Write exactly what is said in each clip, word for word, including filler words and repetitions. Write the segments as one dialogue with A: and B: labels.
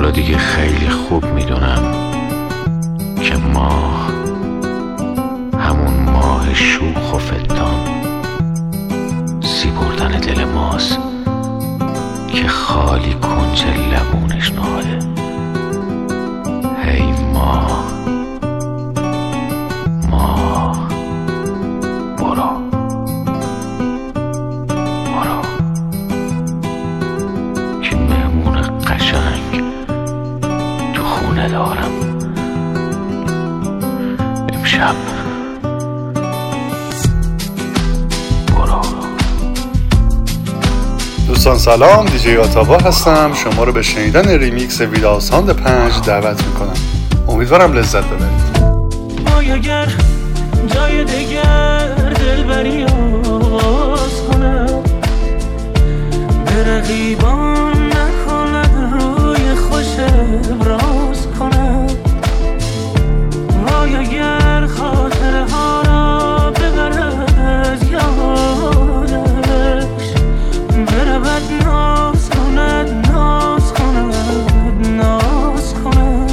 A: حالا دیگه خیلی خوب میدونم که ماه همون ماه شوخ و فتان سی بردن دل ماست که خالی کنج لبونش نهاده. هی ماه ماه برو برو که مهمون قشنگ تو خونه دارم امشب.
B: دوستان سلام، دیجی آتابا هستم. شما رو به شنیدن ریمیکس ویدا ساند پنج دعوت میکنم. امیدوارم لذت ببرید.
C: وای اگر جای دگر دلبری آغاز کنم، به رقیبان نکنم روی خوش ابراز کنم. وای اگر خاطره ها را ببرد از یادش، برود ناز کند ناز کند ناز کند.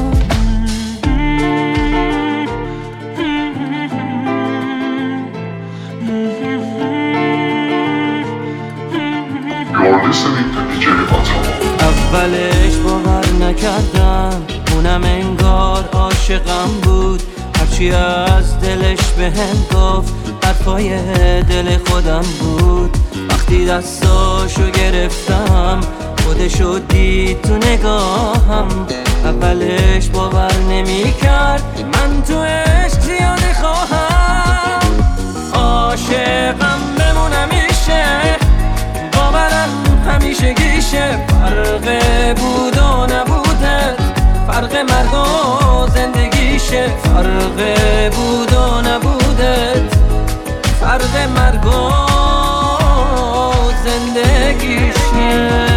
C: اولش باور نکردم، اونم انگار عاشقم بود. هرچی از دلش بهم گفت حرفای دل خودم بود. وقتی دستاشو گرفتم خودشو دید تو نگاهم. اولش باور نمی کرد من تو عشق زیاده خواهم. عاشقم بمونم میشه، باورم همیشه گیشه. فرق بود و نبوده، فرق مرگ و زندگیشه. فرق بود و نبوده، فرق مرگ و زندگیشه.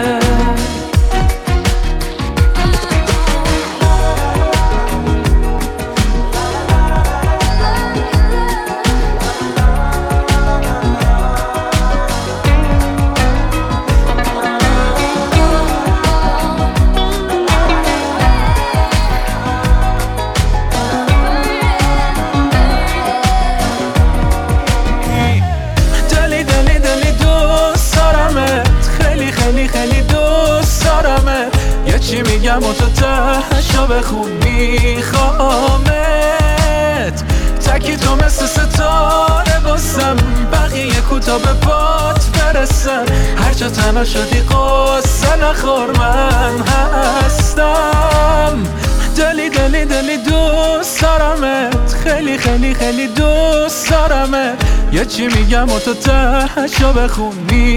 C: چی میگم و تو تهشو بخون میخوامت. تکی تو مثل ستاره باسم، بقیه کوتا به پات برسن. هر جا تنها شدی قصه نخور من هستم. دلی دلی دلی دوست دارمت، خیلی خیلی خیلی دوست دارمت. یه چی میگم و تو تهشو بخون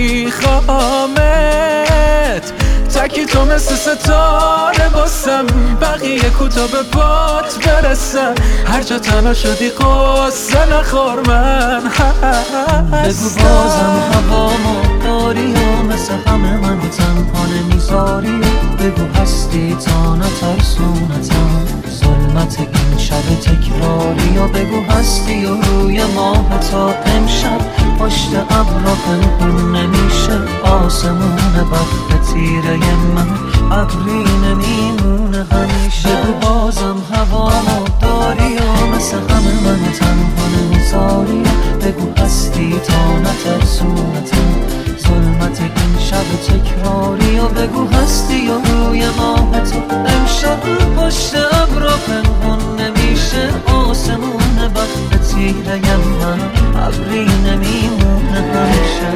C: میخوامت. تکی تو مثل ستاره باسم، بقیه کوتا به پات برسن. هر جا تنها شدی قصه نخور من هستم. بگو بازم هوامو داری و مثل همه من تنها نمیذاری. بگو هستی تا نترسونتم ظلمت این شب تکراری. و بگو هستی و روی ماه تا امشب پشت ابرا پنهون نمیشه. آسمون بخت تیره من ابری نمیمونه همیشه. بگو بازم هوامو داری و مثل همه من تنها نمیذاری. بگو هستی تا نترسونتم ظلمت این شب تکراری. و بگو هستی و روی ماه تو امشب پشت ابرا پنهون نمیشه. آسمون بخت تیره من ابری نمیمونه همیشه.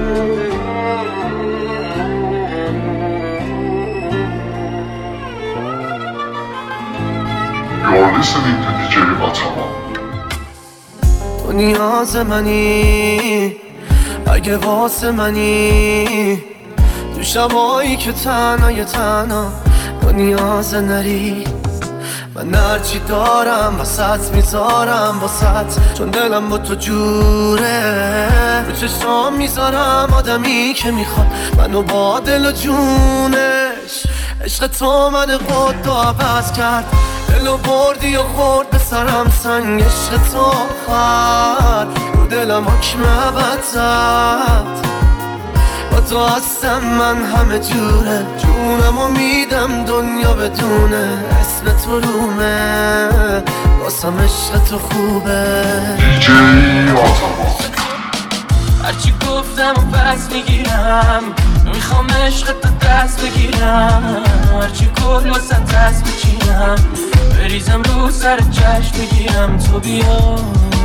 D: You're listening to دی جی آتابا.
C: تو نیاز منی اگه واسه منی، تو شبایی که تنهای تنها تو نیاز نری. من هرچی دارم واسط میذارم واسط، چون دلم با تو جوره. رو چشام میذارم آدمی که میخواد منو با دل و جونش. عشق تو من خود رو عوض کرد، دلو بردی و خورد به سرم سنگ. عشق تو خد رو دلم حکم ابد زد. با
E: تو هستم من همه جوره، جونمو میدم دنیا بدونه اسم تو رومه، واسم عشق تو خوبه.
D: دیجی آتما
C: هرچی گفتم و پس میگیرم، میخوام عشق تو دست بگیرم، هرچی کل واسه دست بچینم، بریزم رو سر چشم بگیرم تو بیا.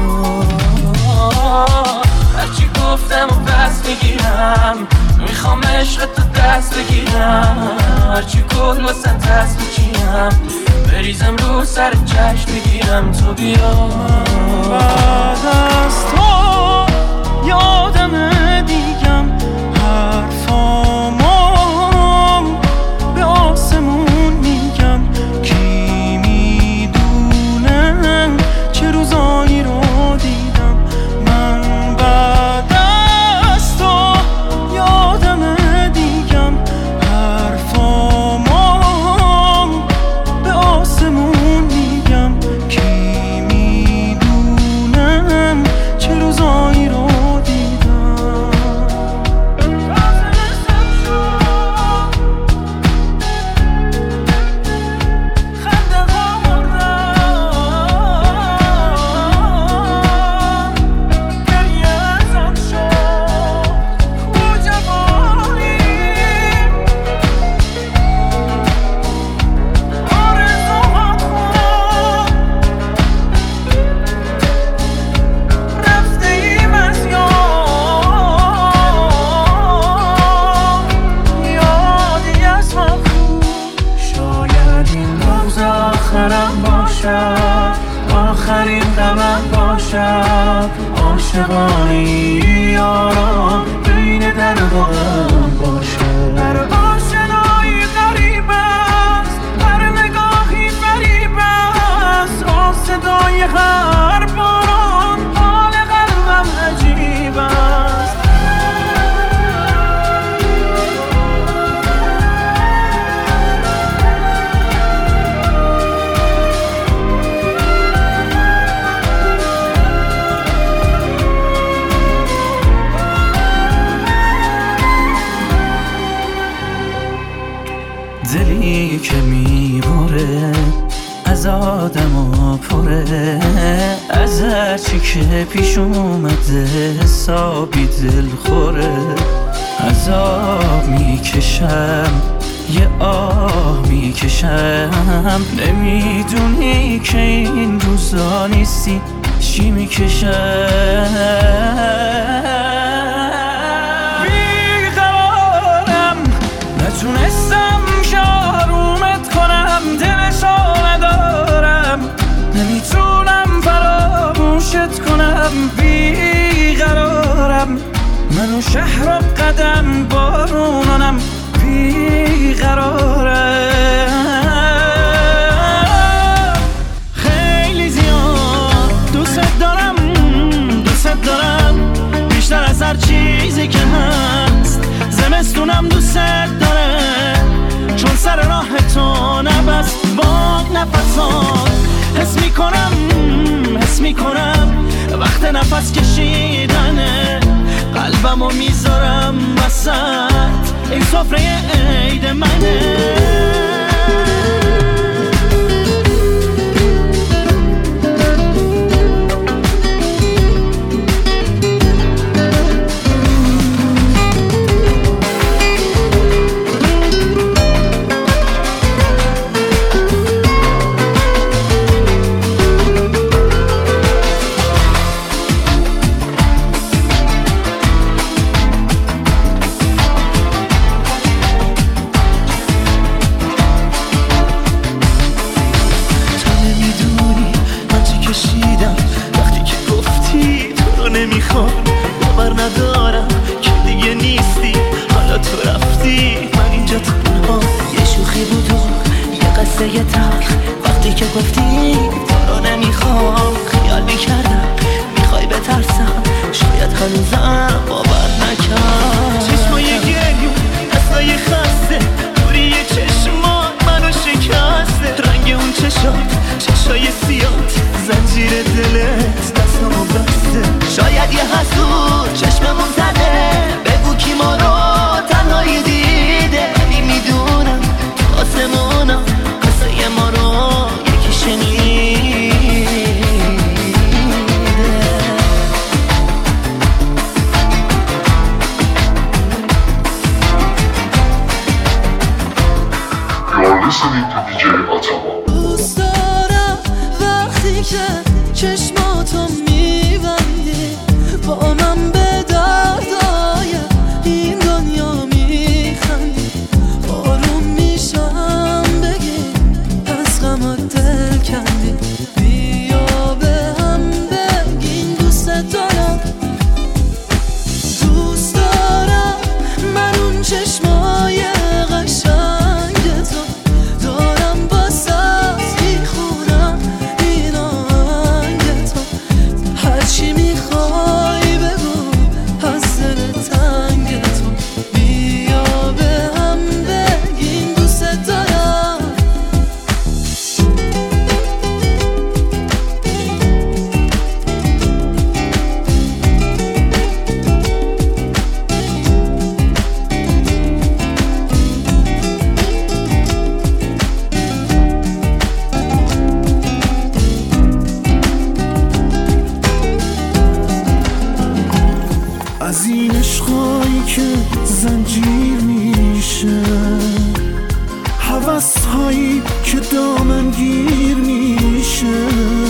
C: هرچی گفتم و پس میگیرم، میخوام عشق تو دست بگیرم، هرچی کل واسه دست بچینم، بریزم رو سر چشم بگیرم تو بیا.
F: بعد از تو یادم دیگم حرفامو به آسمون میگم، کی میدونه چه روزایی رو دیدم من. بعد از تو یادم دیگم حرفامو به آسمون میگم، کی میدونه چه روزایی رو آخرین دمم باشد، عاشقانه یارم بین درد و غم باشد. هر آشنایی غریب است، هر نگاهی فریب است، آن صدای هر باران حال قلبم عجیب است. دلی که میبره از آدم و پره، از هرچی که پیش اومده حسابی دل خوره. عذاب میکشم یه آه میکشم، نمیدونی که این روزا نیستی چی میکشم. بیقرارم نتونستم آرومت کنم، دلشو ندارم نمیتونم فراموشت کنم. بیقرارم منو شهر و قدم بارونانم، بیقرارم خیلی زیاد دوست دارم، دوست دارم بیشتر از هر چیزی که هست. زمستونم دوست داره چون سر راه تو نبست با نفسات. حس میکنم حس میکنم وقت نفس کشیدنه، قلبمو میذارم وسط این سفره عید منه.
D: Listening to دی جی آتما.
G: دوست دارم وقتی که چشماتو میبندی با من به دردای این دنیا میخندی آروم میشم بگی از غمت دل کندی بیا به هم بگین دوست دارم دوست دارم من اون چشمای قشنگ تو دارم باسه میخونم این آهنگ تو هرچی میخوای بگو از دل تنگ تو بیا به هم بگین دوست دارم
C: از این عشقایی که زنجیر میشه هوس‌هایی که دامنگیر میشه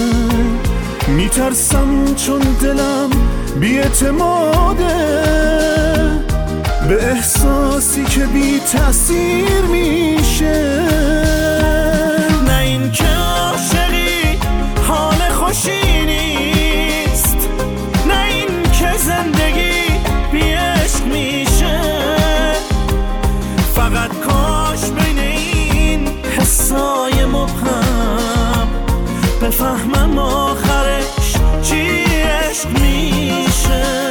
C: میترسم چون دلم بی‌اعتماده به احساسی که بی تأثیر میشه نه این که عاشقی حال خوشی نیست نه این که زندگی بی عشق میشه فقط کاش بین این حسای مبهم بفهمم آخرش چی عشق میشه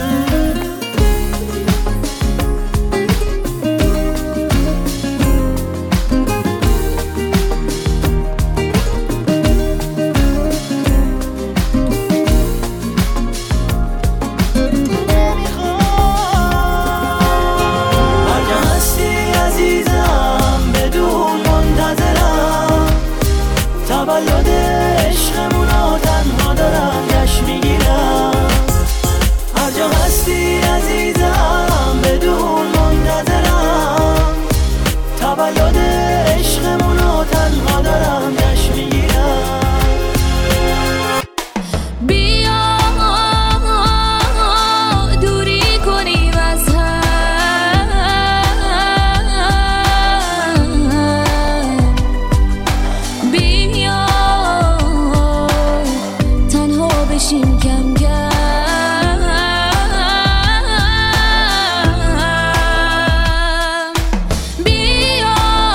G: تولد عشقمونو تنها دارم جشن میگیرم هر جا هستی عزیزم بدون منتظرم تولد عشقمونو تنها دارم جشن میگیرم بیا دوری کنیم از هم بیا بشیم کم کم بیا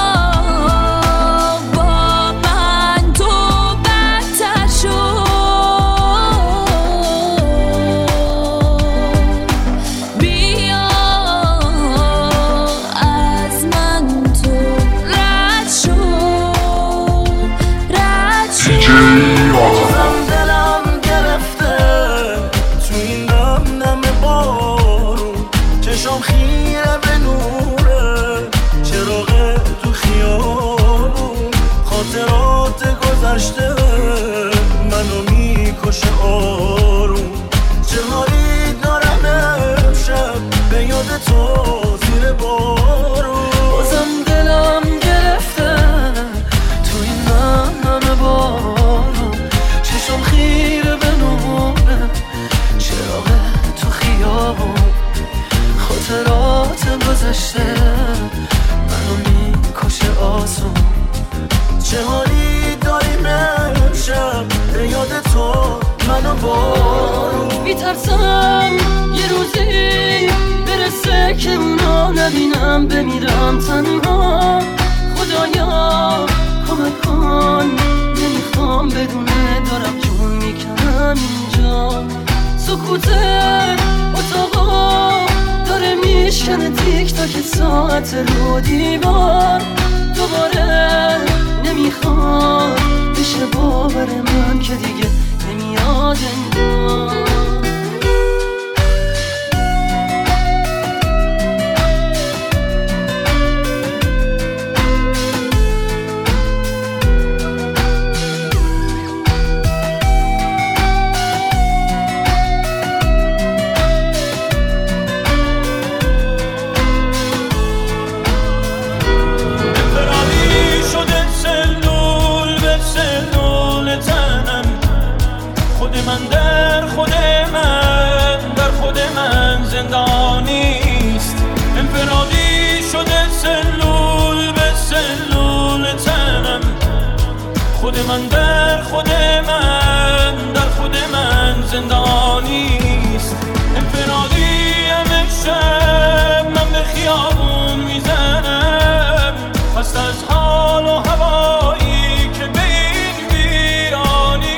G: با من تو بدتر شو بیا از من تو رد شو رد شو
D: دی جی آتما.
C: چشم خیره به نوره چراغ تو خیابون خاطرات گذشته منو میکشه آروم چه حالی دارم امشب به یاد تو زیر بارون بازم دلم گرفته تو این نم بارون چشم خیره به نوره چراغ تو خیابون خاطرات گذشته منو میکشه آسون چه حالی داریم امشب به یاد تو منو بارون میترسم یه روزی برسه که اونو نبینم بمیرم تنها خدایا کمک کن نمیخوام بدونه دارم جون میکنم اینجا سکوت اتاقا داره میشکنه تیک تاک ساعت رو دیوار دوباره نمیخواد بشه باور من که دیگه نمیاد انگار
F: من در خود من در خود من زندانیست. انفرادی امشب من به خیابون میزنم، خست از حال و هوایی که به این ویرانیست.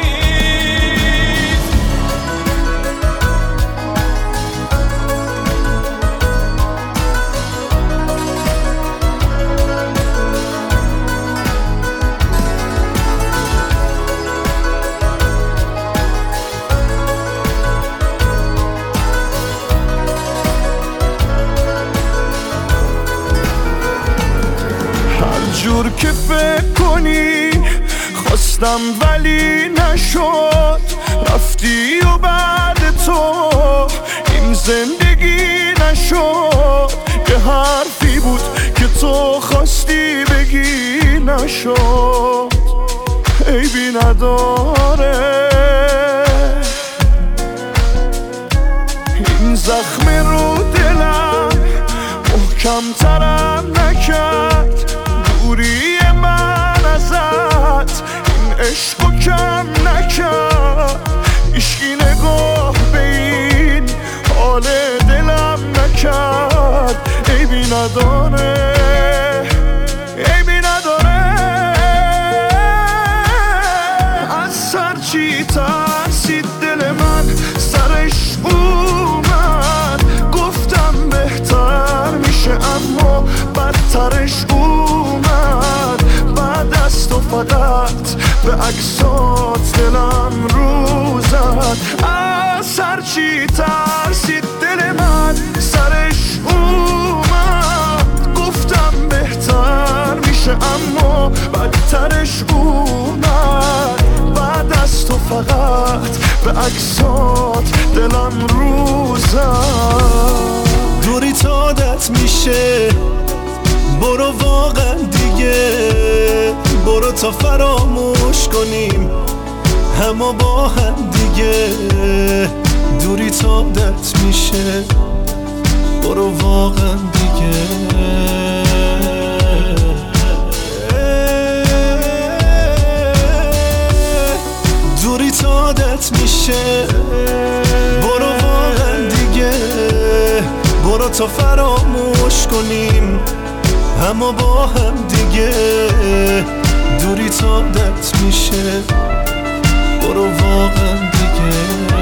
H: جور که فکر کنی خواستم ولی نشد، رفتی و بعد تو این زندگی نشد. یه حرفی بود که تو خواستی بگی نشد، عیبی نداره. این زخم رو دلم محکم ترم نکرد، دوری من ازت این عشقو کم نکرد. عشقی نگاه به این حال دلم نکرد، عیبی نداره عیبی نداره. از سر چی ترسید دل من سرش اومد، گفتم بهتر میشه اما بدترش اومد. بعد از تو فقط به عکسات دلم رو زد. از سر چی ترسید دل من سرش اومد، گفتم بهتر میشه اما بدترش اومد. بعد از تو فقط به عکسات دلم رو زد.
I: دوری تا عادت میشه، برو واقعا دیگه، برو تا فراموش کنیم همه با هم دیگه. دوری تا عادت میشه، برو واقعا دیگه. دوری تا عادت میشه، برو واقعا دیگه، برو تا فراموش کنیم همه با هم دیگه. دوری تا عادت میشه، برو واقعا دیگه.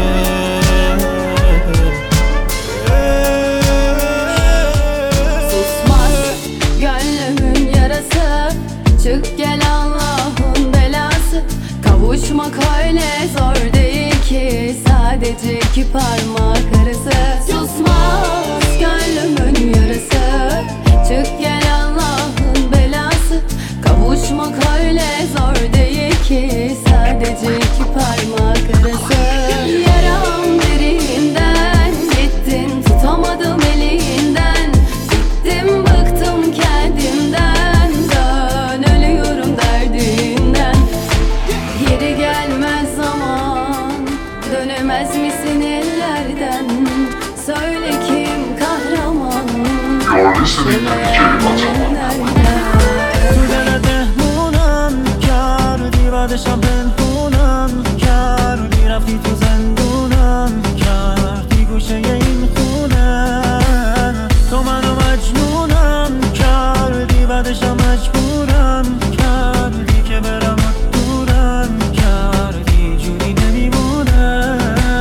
G: Susmaz gönlümün yarası, çık gel Allah'ın belası. Kavuşmak öyle zor değil ki, sadece iki parmak arası. Susmaz gönlümün yarası, çık gel Allah'ın belası. Kavuşmak öyle zor değil ki, sadece iki parmak arası. Yaram derinden, gittin tutamadım elinden. Bittim bıktım kendimden, dön ölüyorum derdinden. Geri gelmez zaman, dönemez misin ellerden? Söyle kim kahraman,
D: You're listening to D J Ataman.
F: تو دل دهمونم کردی، بعدشم پنهونم کردی، رفتی تو زندونم کردی گوشه این خونه. تو منو مجنونم کردی، بعدشم مجبورم کردی که برم و دورم کردی، جوری نمیمونه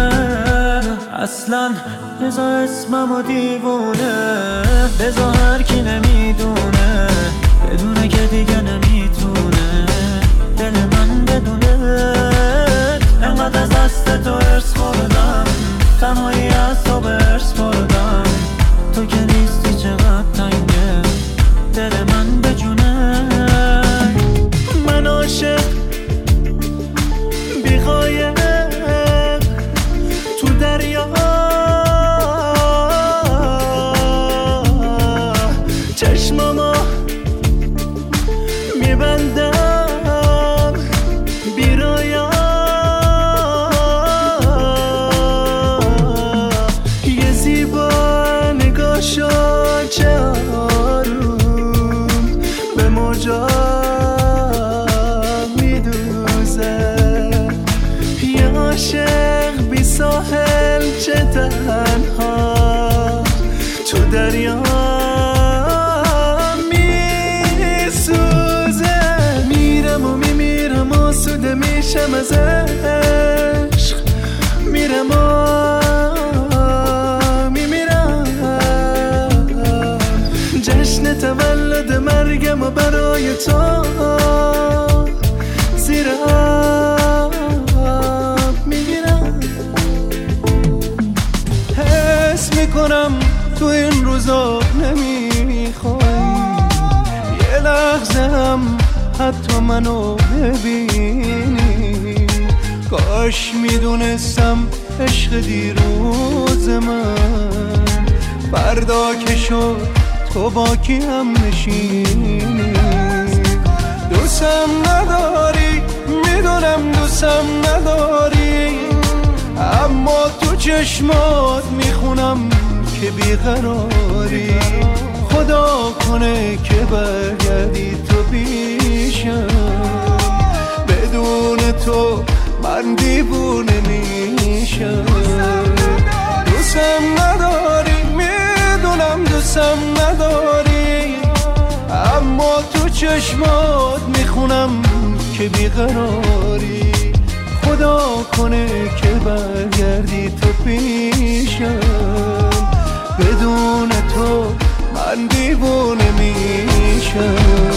F: اصلا. بذار اسممو دیوونه، بذار هر کی نمیدونه بدونه که دیگه نمیتونه دل من بدونه. انقدر از دست تو ارس بردم، تنهایی از تو به ارس بردم. تو که نیستی چقدر تنگه دل من بجونه. من عاشق بی قایق تو دریا، چشمامو میبندم بی رویا. یه زیبا نگاشو چه آروم به موجا میدونه.
H: از عشق میرم و میمیرم. جشن تولد مرگم و برای تو زیر آب میگیرم. حس میکنم تو این روزا نمیخوای یه لحظه هم حتی منو ببینی. کاش میدونستم عشق دیروز من فردا که شد تو با کی هم نشینی. دوستم نداری میدونم دوستم نداری، اما تو چشمات میخونم که بیقراری. خدا کنه که برگردی تو پیشم، بدون تو من دیوونه میشم. دوستم نداری میدونم دوستم نداری، اما تو چشمات میخونم که بیقراری. خدا کنه که برگردی تو پیشم، بدون تو من دیوونه میشم.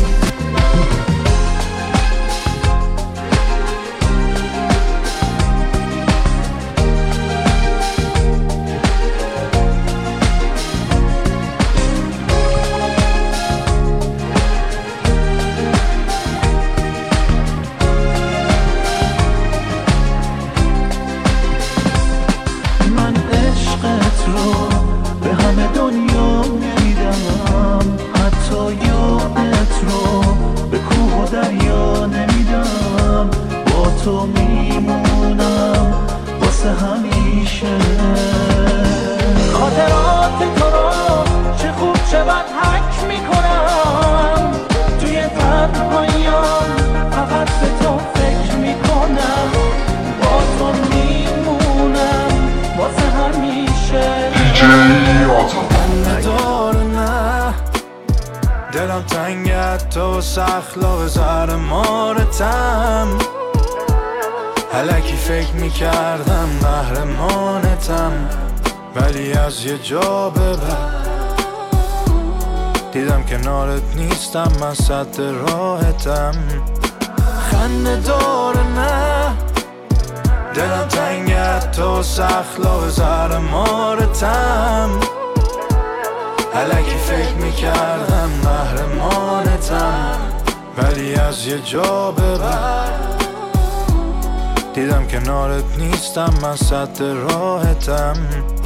F: تو میمونم واسه همیشه. خاطرات تو رو چه خوب چه بد حک میکنم، توی تنهاییام فقط به تو فکر میکنم. با تو میمونم واسه همیشه.
H: نداره نه دلم تنگت تو سخلاق زهر مارتم. هلکی فکر میکردم قهرمانتم، ولی از یه جا به بعد دیدم کنارت نیستم، من سد راحتم. خنده داره نه دلم تنگت تو سخلاق زهر مارتم. هلکی فکر میکردم قهرمانتم، ولی از یه جا به بعد دیدم کنارت نیستم، من سد راحتم.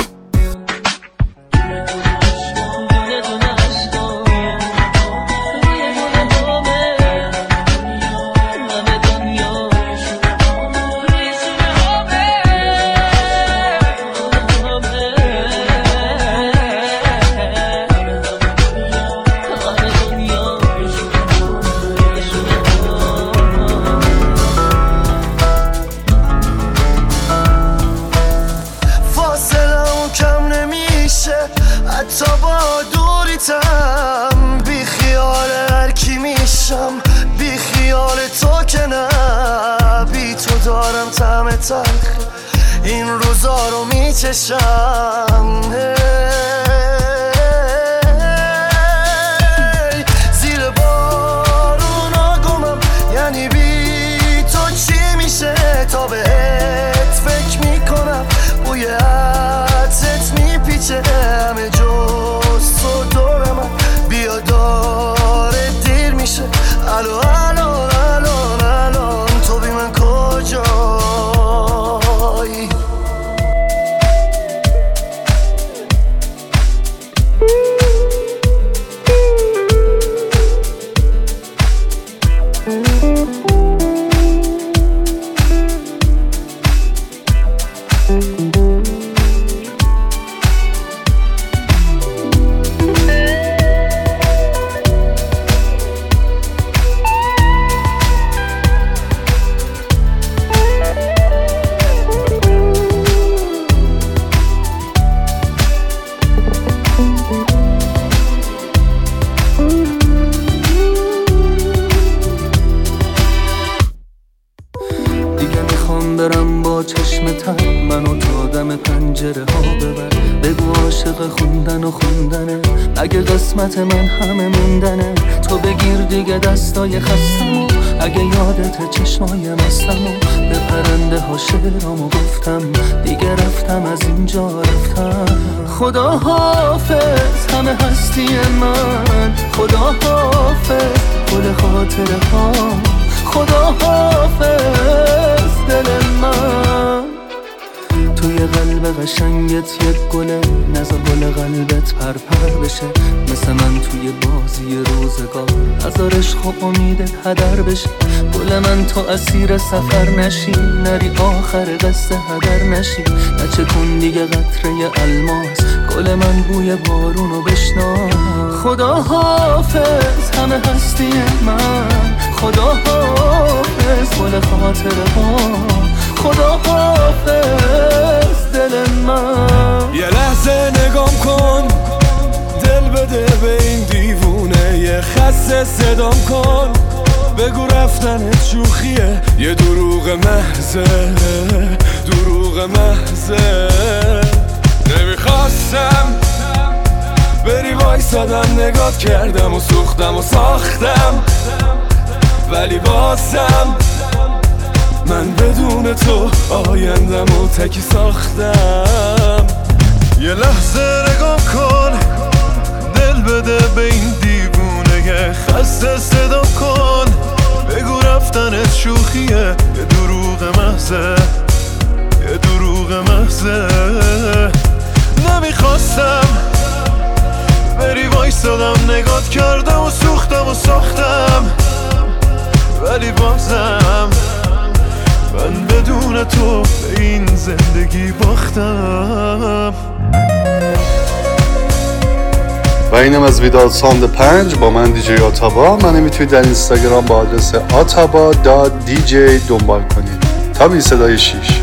H: حتی با دوریتم بی خیال هر کی میشم، بی خیال تو که نه. بی تو دارم طعم تلخ این روزا رو میچشم. زیر بارونا گمم، یعنی بی تو چی میشه. تا بهت فکر میکنم بوی عطرت میپیچه همه جز تو دور من. بیا داره دیر میشه، الو الو الو الو تو بی من کجایی؟
F: با چشم تر منو تا دم پنجره ها ببر. بگو عاشق خوندن و خوندنه، اگه قسمت من همه موندنه. تو بگیر دیگه دستای خستمو، اگه یادت چشمای مستمو. به پرنده ها شعرامو گفتم، دیگه رفتم از اینجا رفتم. خدا حافظ همه هستی من، خدا حافظ گل خاطره ها، خدا حافظ دل من. توی قلب قشنگت یک گله، نذار گل قلبت پرپر بشه. مثل من توی بازی روزگار، نذار عشق و امیدت هدر بشه. گل من تو اسیر سفر نشی، نری آخر قصه هدر نشی. نچه کن دیگه قطره الماس، گل من بوی بارونو بشنا. خدا حافظ همه هستی من، خدا حافظ گل خاطره ها، خدا حافظ دل من.
I: یه لحظه نگام کن، دل بده به این دیوونه. یه خسته صدام کن، بگو رفتنت شوخیه. یه دروغ محضه، دروغ محضه. نمیخواستم بری وایسادم، نگات کردم و سوختم و ساختم. ولی بازم من بدون تو آیندم و تکی ساختم.
J: یه لحظه نگاه کن، دل بده به این دیوونه. خسته صدا کن، بگو رفتنت شوخیه. یه دروغ محضه، یه دروغ محضه. نمیخواستم بری وایسادم، نگات کردم و سوختم و ساختم. ولی بازم من بدون تو به این زندگی باختم.
B: و اینم از ویدال ساند پنج با من دیجی آتابا. من میتونید در اینستاگرام با آدرس آتابا دات دی جی دنبال کنید. تا بی صدای شیش.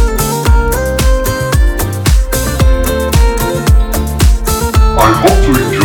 D: I hope to enjoy